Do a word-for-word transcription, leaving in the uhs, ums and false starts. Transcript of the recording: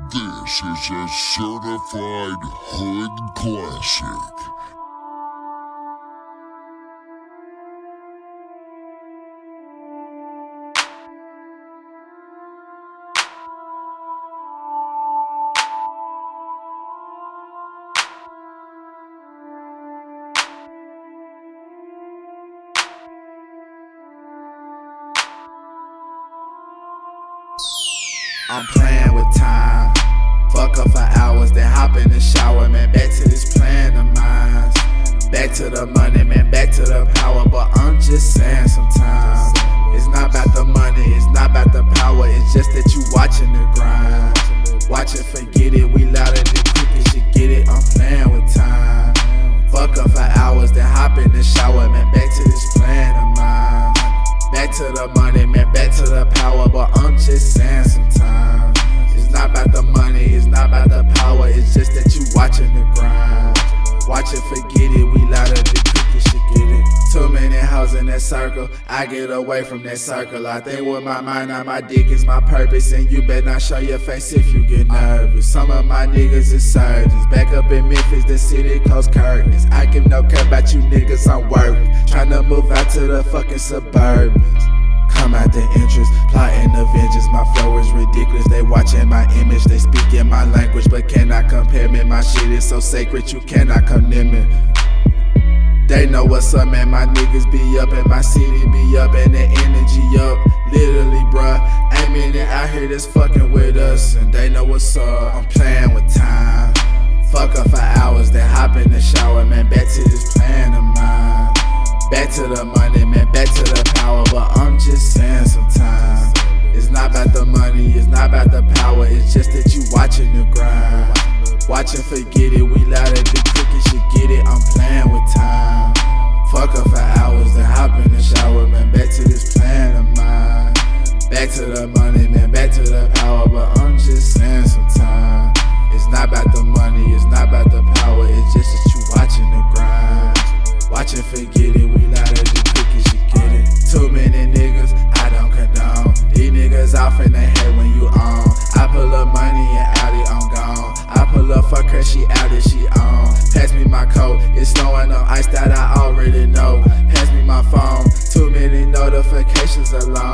This is a certified hood classic. I'm playing with time. Fuck up for hours, then hop in the shower, man. Back to this plan of mine. Back to the money, man. Back to the power. But I'm just saying sometimes it's not about the money, it's not about the power. It's just that you watching the grind. Watch it, forget it. We louder than crickets, you get it. I'm playing with time. Fuck up for hours, then hop in the shower, man. Back to this plan of mine. Back to the money, man, back to the power. But I'm just saying sometimes it's not about the money, it's not about the power. It's just that you watching the grind. Watch it, forget it, we louder than crickets, you get it. Too many hoes in that circle, I get away from that circle. I think with my mind, now my dick is my purpose. And you better not show your face if you get nervous. Some of my niggas is surgeons, back up in Memphis, the city closed curtains. I give no care about you niggas, I'm working. Tryna move out to the fucking suburbans. Come out the entrance, plotting the vengeance. My flow is ridiculous, they watching my image. They speaking my language, but cannot compare me. My shit is so sacred, you cannot condemn it. They know what's up, man, my niggas be up and my city be up and the energy up. Literally, bruh, aiming it out here that's fucking with us. And they know what's up, I'm playing with time. Fuck up for hours, then hop in the shower, man. Back to this plan of mine. Back to the money, man, back to the power. But I'm just saying sometimes it's not about the money, it's not about the power. It's just that you watching the grind. Watch and forget it, we louder than crickets, you get it. I'm playing with time. Fuck up for hours, then hop in the shower, man. Back to this plan of mine. Back to the money, man, back to the power. But I'm just saying sometimes it's not about the money, it's not about the power. It's just that you watching the grind. Watch and forget it, we louder than crickets, you get it. Too many niggas, I don't condone. These niggas off in the head when you on. I pull up money and out it, I'm gone. I pull up fuck her, she out it, she on. Pass me my coat, it's snowing on ice that I already know. Pass me my phone, too many notifications alone.